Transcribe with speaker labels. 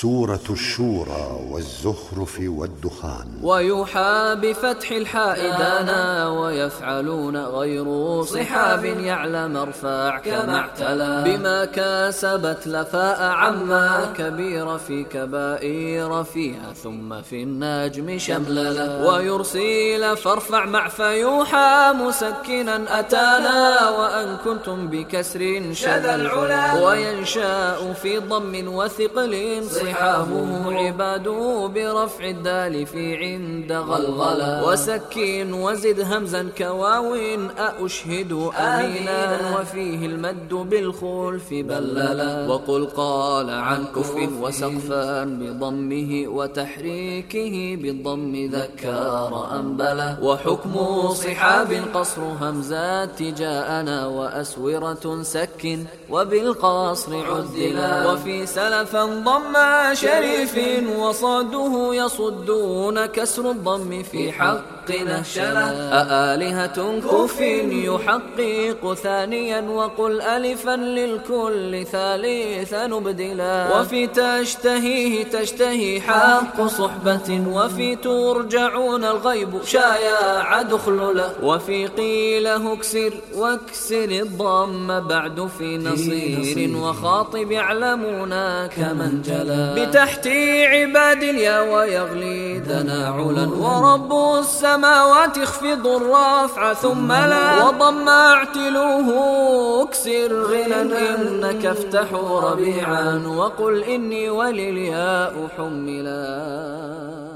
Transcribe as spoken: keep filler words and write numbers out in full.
Speaker 1: سورة الشورى والزخرف والدخان.
Speaker 2: ويوحى بفتح الحاء دانا ويفعلون غير صحاب يعلم ارفع كما اعتلى بما كسبت لفاء عما كبير في كبائر فيها ثم في النجم شمللا ويرسل فارفع مع فيوحى مسكنا أتانا وأن كنتم بكسر شذ العلا وينشأ في ضم وثقل صحابه عباد برفع الدال في عند غلغلا وسكين وزد همزا كواوين أأشهد أمينا وفيه المد بالخلف بللا وقل قال عن كفر وسقفا بضمه وتحريكه بالضم ذكر أنبلا وحكم صحاب قصر همزات جاءنا وأسورة سك وبالقصر عدلا وفي سلفا ضم شريف وصده يصدون كسر الضم في حق نهشلا أآلهة كف يحقق ثانيا وقل ألفا للكل ثالثا نبدلا وفي تشتهيه تشتهي حق صحبة وفي ترجعون الغيب شايع دخللا وفي قيله اكسر واكسر الضم بعد في نصير وخاطب يعلمون كمن جلا بتحت عباد اليا ويغلي تناعلا ورب السماوات اخفض الرافع ثم لا وضم اعتلوه اكسر غنى انك افتحوا ربيعا وقل اني وللياء حملا.